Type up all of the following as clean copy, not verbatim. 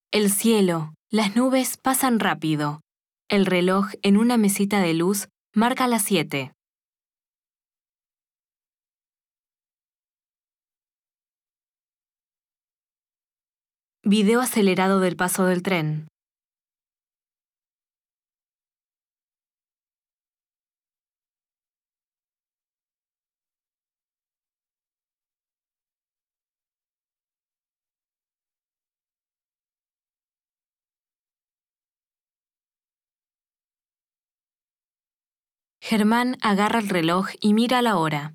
El cielo, las nubes pasan rápido. El reloj en una mesita de luz marca las 7. Video acelerado del paso del tren. Germán agarra el reloj y mira la hora.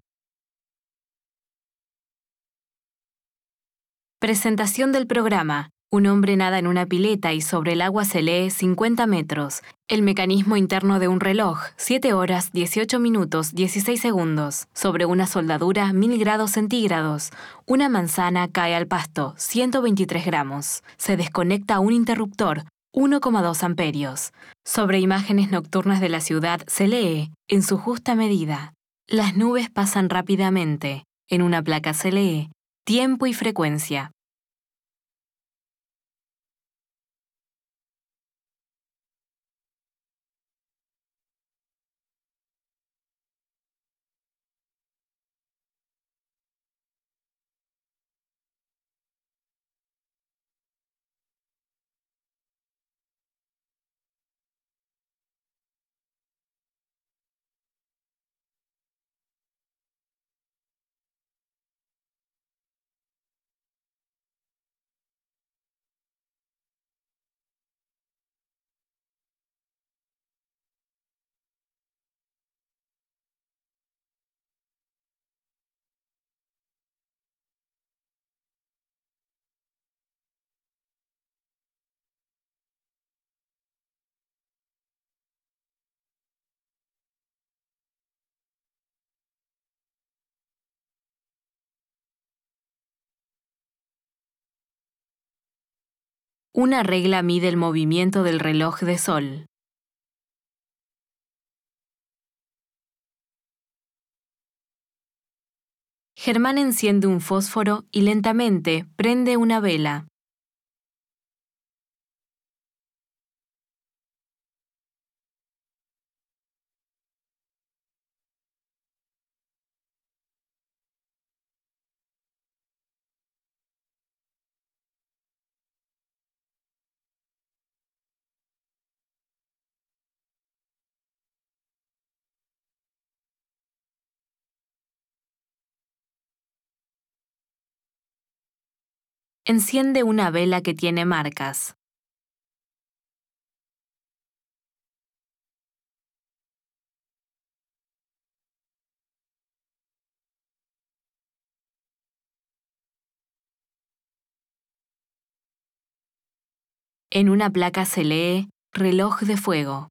Presentación del programa. Un hombre nada en una pileta y sobre el agua se lee 50 metros. El mecanismo interno de un reloj, 7 horas, 18 minutos, 16 segundos. Sobre una soldadura, 1000 grados centígrados. Una manzana cae al pasto, 123 gramos. Se desconecta un interruptor, 1,2 amperios. Sobre imágenes nocturnas de la ciudad se lee, en su justa medida. Las nubes pasan rápidamente. En una placa se lee, tiempo y frecuencia. Una regla mide el movimiento del reloj de sol. Germán enciende un fósforo y lentamente prende una vela. Enciende una vela que tiene marcas. En una placa se lee reloj de fuego.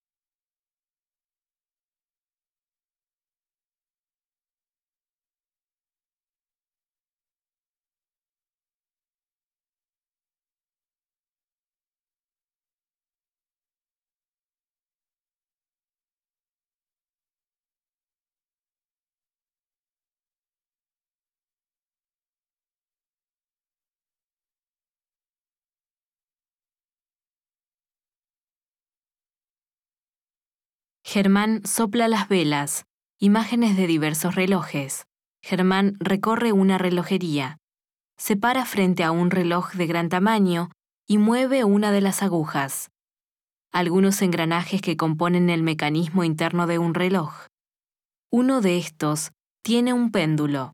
Germán sopla las velas. Imágenes de diversos relojes. Germán recorre una relojería. Se para frente a un reloj de gran tamaño y mueve una de las agujas. Algunos engranajes que componen el mecanismo interno de un reloj. Uno de estos tiene un péndulo.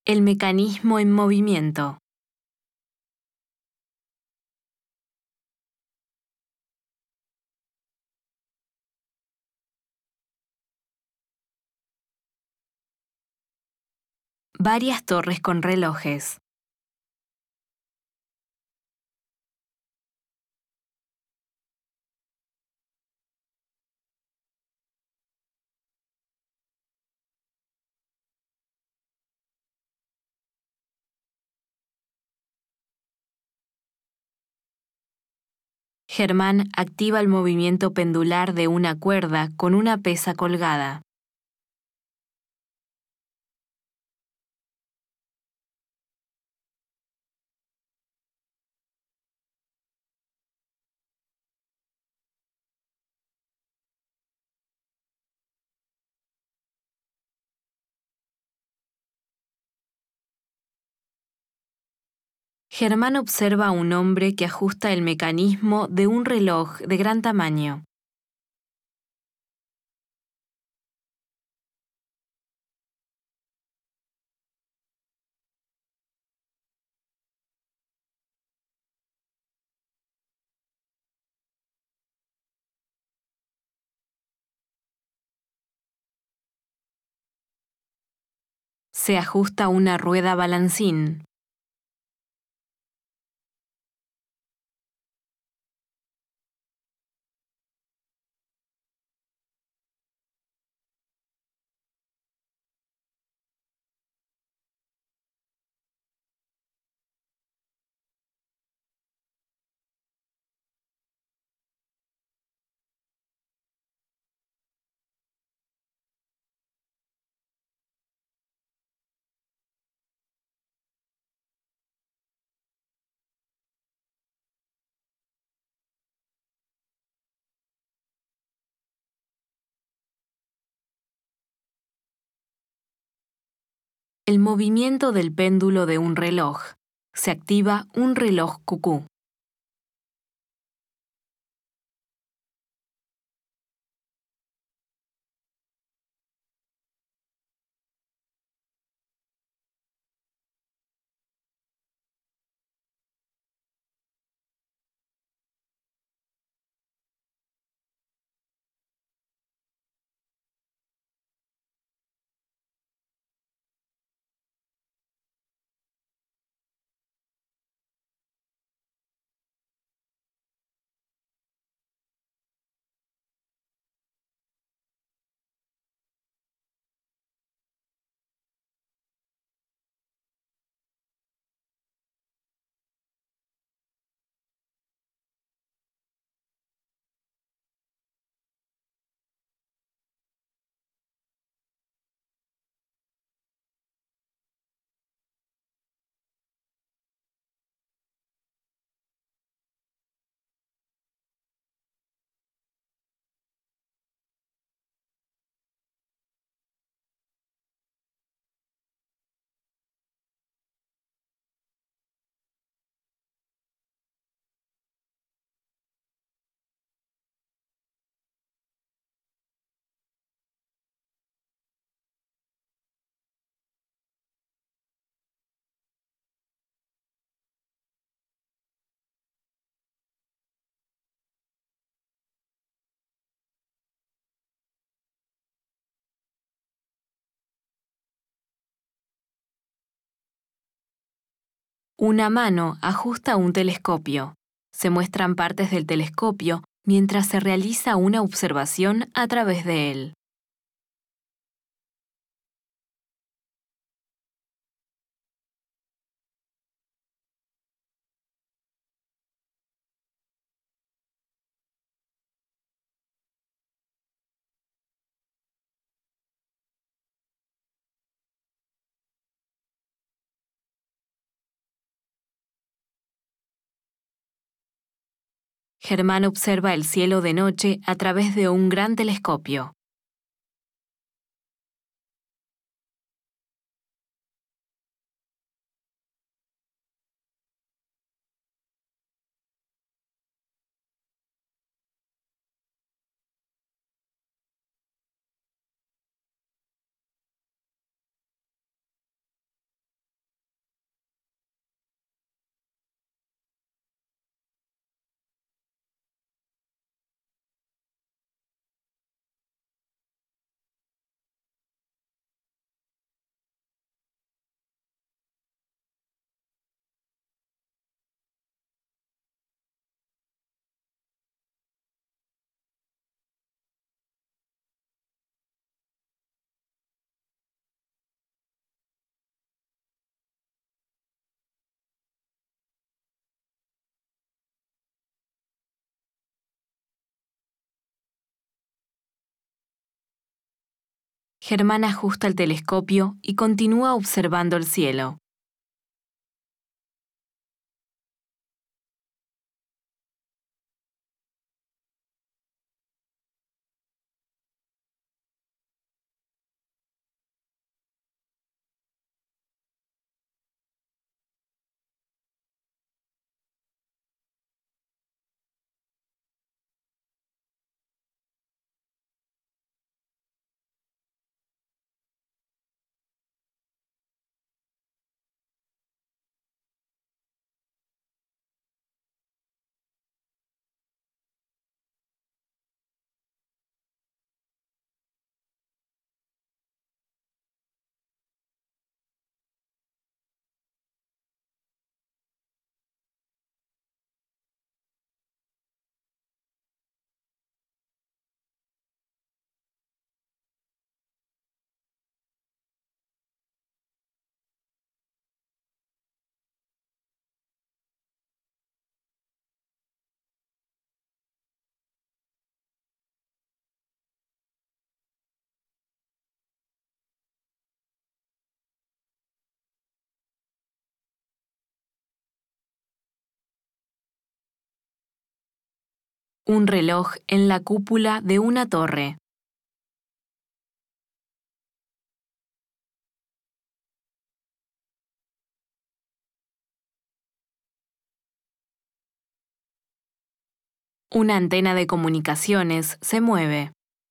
El mecanismo en movimiento. Varias torres con relojes. Germán activa el movimiento pendular de una cuerda con una pesa colgada. Germán observa a un hombre que ajusta el mecanismo de un reloj de gran tamaño. Se ajusta una rueda balancín. El movimiento del péndulo de un reloj. Se activa un reloj cucú. Una mano ajusta un telescopio. Se muestran partes del telescopio mientras se realiza una observación a través de él. Germán observa el cielo de noche a través de un gran telescopio. Germán ajusta el telescopio y continúa observando el cielo. Un reloj en la cúpula de una torre. Una antena de comunicaciones se mueve.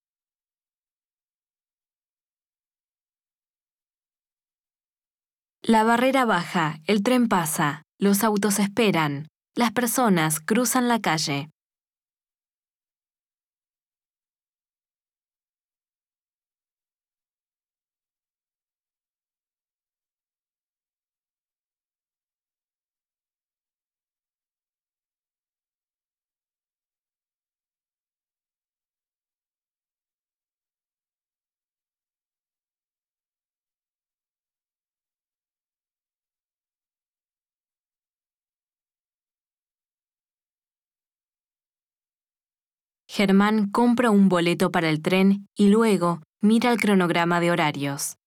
La barrera baja, el tren pasa, los autos esperan, las personas cruzan la calle. Germán compra un boleto para el tren y luego mira el cronograma de horarios.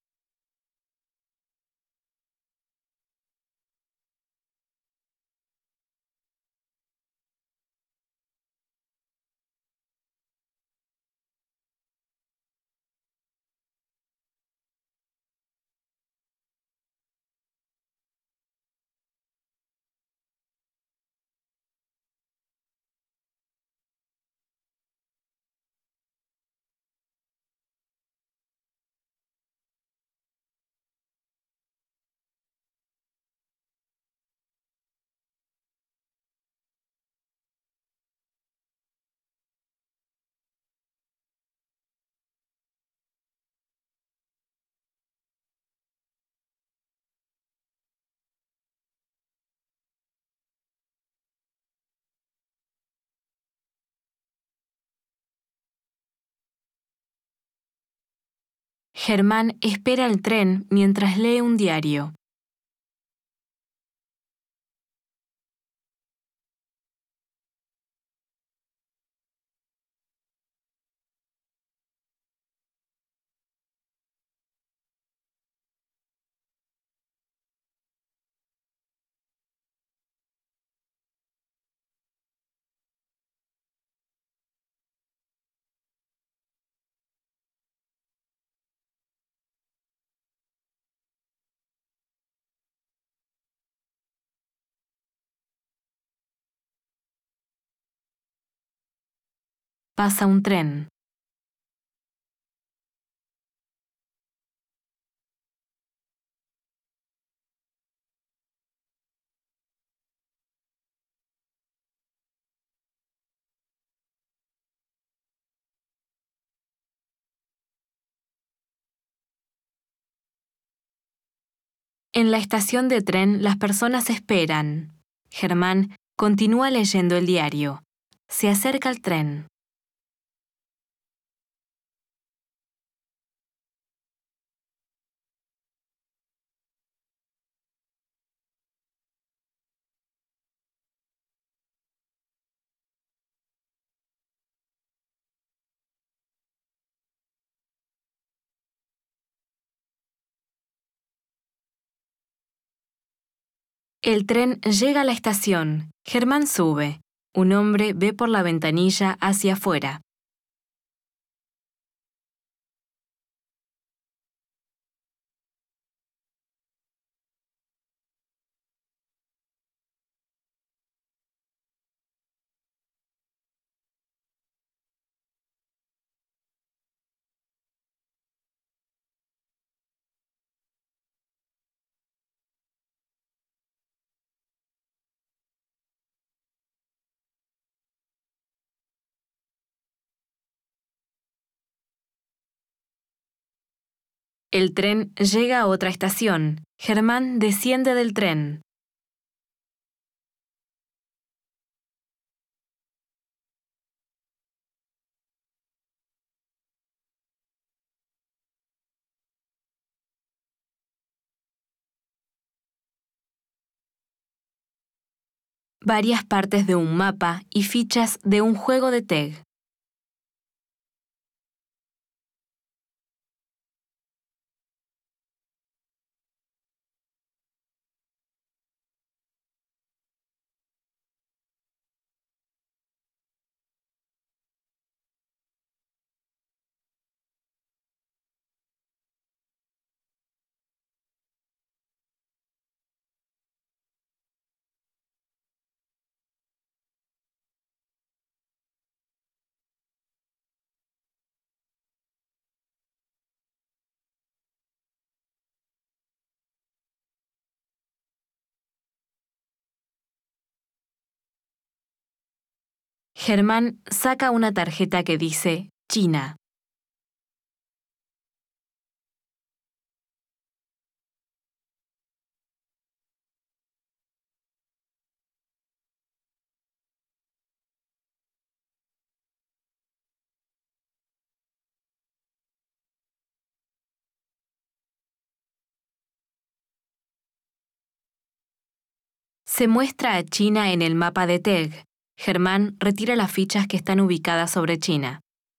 Germán espera el tren mientras lee un diario. Pasa un tren. En la estación de tren las personas esperan. Germán continúa leyendo el diario. Se acerca al tren. El tren llega a la estación. Germán sube. Un hombre ve por la ventanilla hacia afuera. El tren llega a otra estación. Germán desciende del tren. Varias partes de un mapa y fichas de un juego de TEG. Germán saca una tarjeta que dice China. Se muestra a China en el mapa de TEG. Germán retira las fichas que están ubicadas sobre China.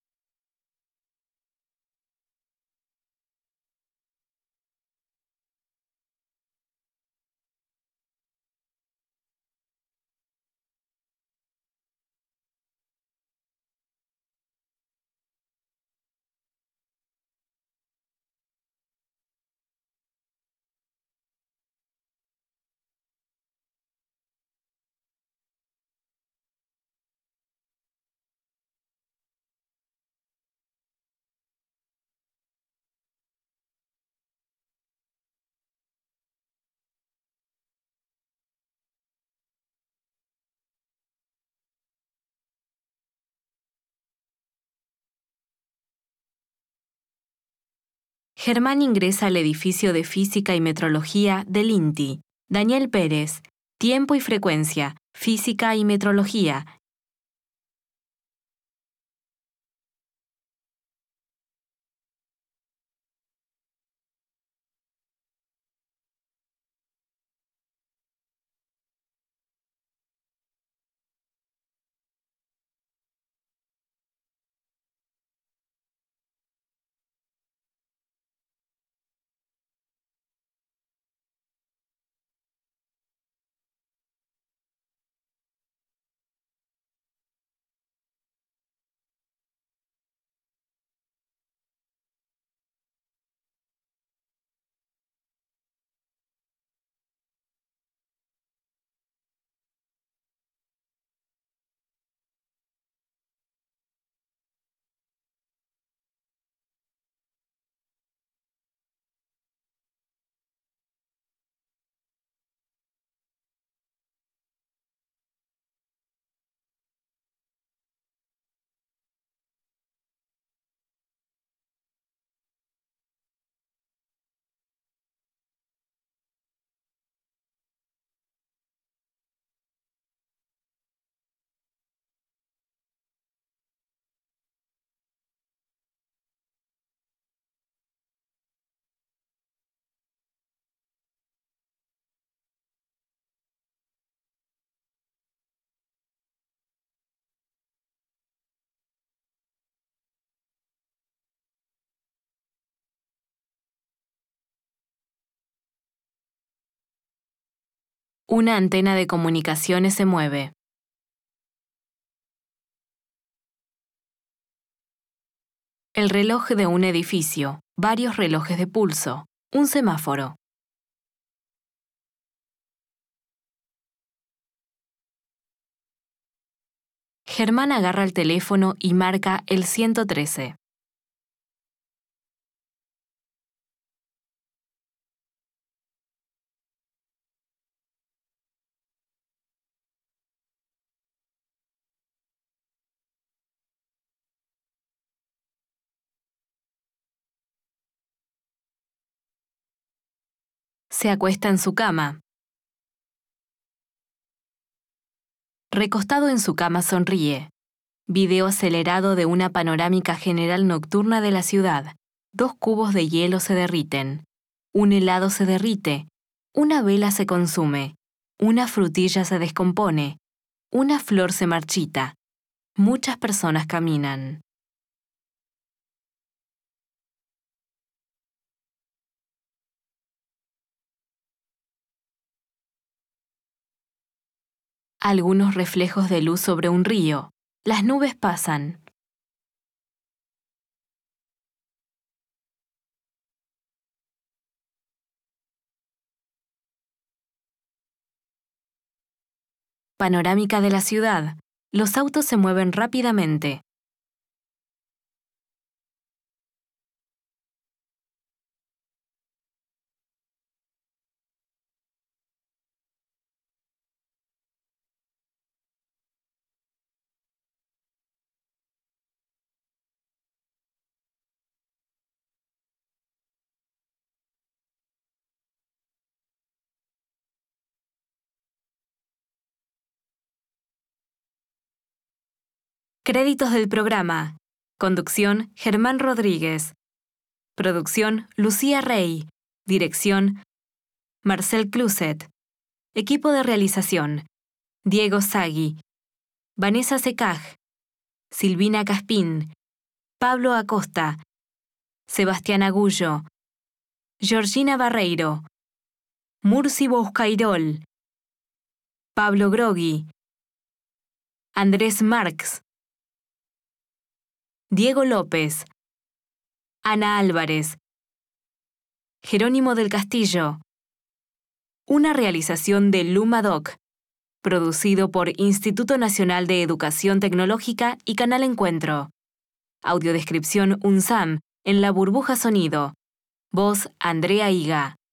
Germán ingresa al edificio de Física y Metrología del INTI. Daniel Pérez. Tiempo y frecuencia. Física y Metrología. Una antena de comunicaciones se mueve. El reloj de un edificio, varios relojes de pulso, un semáforo. Germán agarra el teléfono y marca el 113. Se acuesta en su cama. Recostado en su cama sonríe. Video acelerado de una panorámica general nocturna de la ciudad. 2 cubos de hielo se derriten. Un helado se derrite. Una vela se consume. Una frutilla se descompone. Una flor se marchita. Muchas personas caminan. Algunos reflejos de luz sobre un río. Las nubes pasan. Panorámica de la ciudad. Los autos se mueven rápidamente. Créditos del programa. Conducción, Germán Rodríguez. Producción, Lucía Rey. Dirección, Marcel Cluset. Equipo de realización, Diego Sagui, Vanessa Secaj, Silvina Caspín, Pablo Acosta, Sebastián Agullo, Georgina Barreiro, Murci Boscairol, Pablo Grogui, Andrés Marx, Diego López, Ana Álvarez, Jerónimo del Castillo. Una realización de Lumadoc, producido por Instituto Nacional de Educación Tecnológica y Canal Encuentro. Audiodescripción UNSAM en La Burbuja Sonido. Voz Andrea Higa.